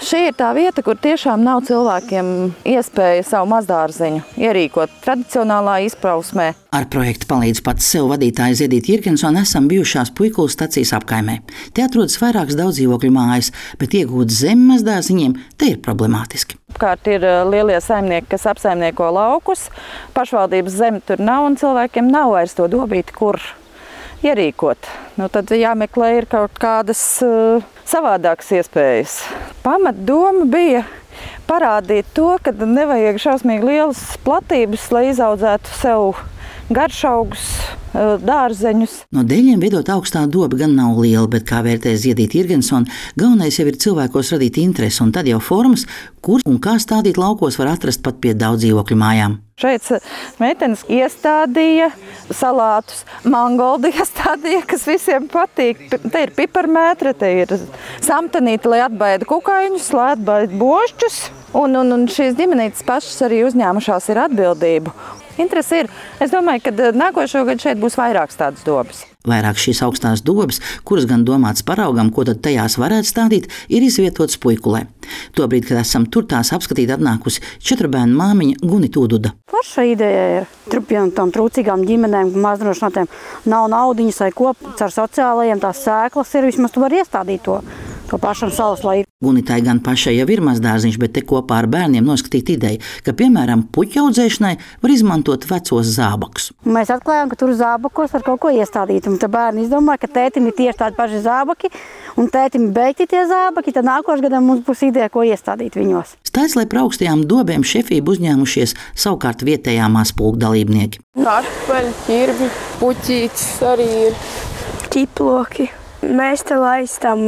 Šī ir tā vieta, kur tiešām nav cilvēkiem iespēja savu mazdārziņu ierīkot tradicionālā izpausmē. Ar projektu palīdz pats sev vadītāja Ziedīte Jirgensone esam bijušās Puikulu stacijas apkaimē. Te atrodas vairākas daudzdzīvokļu mājas, bet iegūt zemi mazdārziņiem te ir problemātiski. Apkārt ir lielie saimnieki, kas apsaimnieko laukus. Pašvaldības zemi tur nav un cilvēkiem nav vairs to dobīti, kur ierīkot. Tad jāmeklē ir kaut kādas savādākas iespējas. Pamatdoma bija parādīt to, ka nevajag šausmīgi lielas platības, lai izaudzētu sev garšaugus, dārzeņus. No dēļiem veidot augstā doba gan nav liela, bet, kā vērtē Ziedīte Jirgensone, galvenais jau ir cilvēkos radīt interesi, un tad jau formas, kur un kā stādīt laukos, var atrast pat pie daudzdzīvokļu mājām. Šeit meitenes iestādīja salātus, mangoldu iestādīja, kas visiem patīk. Te ir piparmētre, te ir samtanīte, lai atbaida kukaiņus, lai atbaida bošķus. Un šīs ģimenītes pašas arī uzņēmušās ir atbildību. Interesi ir. Es domāju, ka nākošo gadu šeit būs vairākas tādas dobas. Vairāk šīs augstās dobas, kuras gan domāts paraugam, ko tad tajās varētu stādīt, ir izvietotas Puikulē. Tobrīd, kad esam tur tās apskatīt, atnākusi 4 bērnu māmiņa Gunita Ududa. Forša ideja ir. Turpinām tām trūcīgām ģimenēm, mazdrošinātiem nav naudiņas vai ko, ar sociālajiem tās sēklas ir, vismaz tu vari iestādīt to pašam salas, lai ir. Gunitai gan pašai jau ir mazdārziņš, bet te kopā ar bērniem noskatīt ideju, ka, piemēram, puķu audzēšanai var izmantot vecos zābakus. Mēs atklājām, ka tur zābakos var kaut ko iestādīt, un te bērni izdomāja, ka tētim ir tieši tādi paši zābaki, un tētim beigti tie zābaki, tad nākošajā gadā mums būs ideja, ko iestādīt viņos. Stājas, lai par augstajām dobēm šefību uzņēmušies savukārt vietējā mazpulka dalībnieki. Kartupeļi, ķirbi, puķītis arī ir. Ķiploki. Mēs te laistam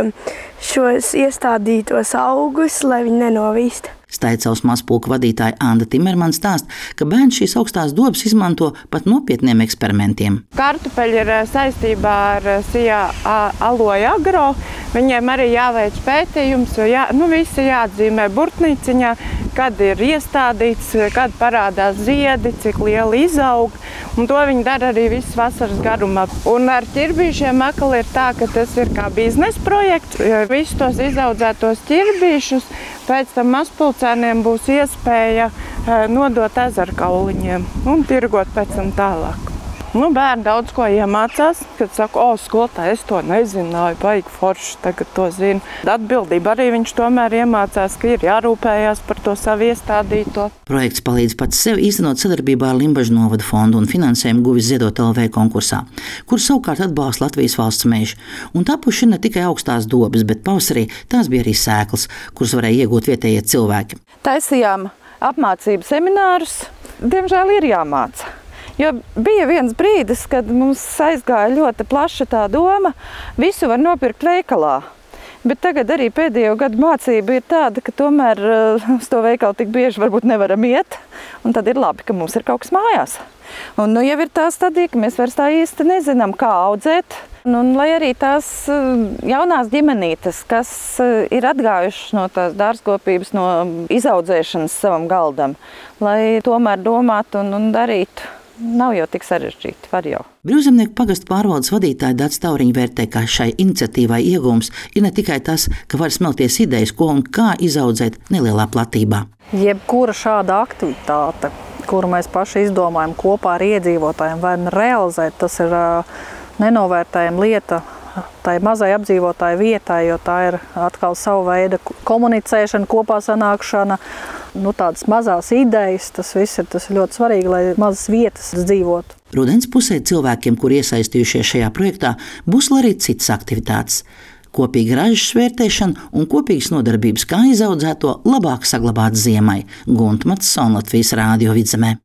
šos iestādītos augus, lai viņi nenovīst. Staicavas mazpulka vadītāja Anda Timermans stāsta, ka bērni šīs augstās dobas izmanto pat nopietniem eksperimentiem. Kartupeļi ir saistībā ar Sijā Aloja Agro. Viņiem arī jāveic pētījums, jo visi jāatzīmē burtnīciņā, kad ir iestādīts, kad parādās ziedi, cik lieli izaug. Un to viņi dara arī visas vasaras garumā. Un ar ķirbīšiem atkal ir tā, ka tas ir kā biznesa projekts. Visus tos izaudzētos ķirbīšus pēc tam mazpulcēniem būs iespēja nodot ezerkauliņiem un tirgot pēc tam tālāk. Bērni daudz ko iemācās, kad saka, skolotāj, es to nezināju, baigi forši, tagad to zinu. Atbildība arī viņš tomēr iemācās, ka ir jārūpējās par to savu iestādīto. Projekts palīdz pats sev īstenot sadarbībā ar Limbažu novada fondu un finansējumu guvis Ziedot LV konkursā, kur savukārt atbalsta Latvijas valsts meži. Un tapuši ne tikai augstās dobas, bet pavasarī tās bija arī sēklas, kuras varēja iegūt vietējie cilvēki. Taisījām apmācību seminārus. Diemžēl ir jāmāca. Jo bija viens brīdis, kad mums aizgāja ļoti plaša tā doma, visu var nopirkt veikalā. Bet tagad arī pēdējo gadu mācība ir tāda, ka tomēr uz to veikalu tik bieži varbūt nevaram iet. Un tad ir labi, ka mums ir kaut kas mājās. Un jau ir tā stadija, ka mēs vairs tā īsti nezinām, kā audzēt. Un lai arī tās jaunās ģimenītes, kas ir atgājušas no tās dārzkopības, no izaudzēšanas savam galdam, lai tomēr domātu un darītu. Nav jau tik sarežģīti, var jau. Brīvzemnieku pagastu pārvaldes vadītāja Dats Tauriņa vērtē, ka šai iniciatīvai iegūms ir ne tikai tas, ka var smelties idejas, ko un kā izaudzēt nelielā platībā. Jebkura šāda aktivitāte, kuru mēs paši izdomājam kopā ar iedzīvotājiem, vai realizēt, tas ir nenovērtējama lieta tai mazai apdzīvotāju vietai, jo tā ir atkal sava veida komunicēšana, kopā sanākšana, tādas mazās idejas, tas viss ir ļoti svarīgi, lai mazas vietas dzīvotu. Rudens pusē cilvēkiem, kur iesaistījušies šajā projektā, būs arī citas aktivitātes. Kopīga ražas vērtēšana un kopīgas nodarbības, kā izaudzēto labāk saglabāt ziemai. Gunta Matsone, Latvijas Rādio Vidzemē.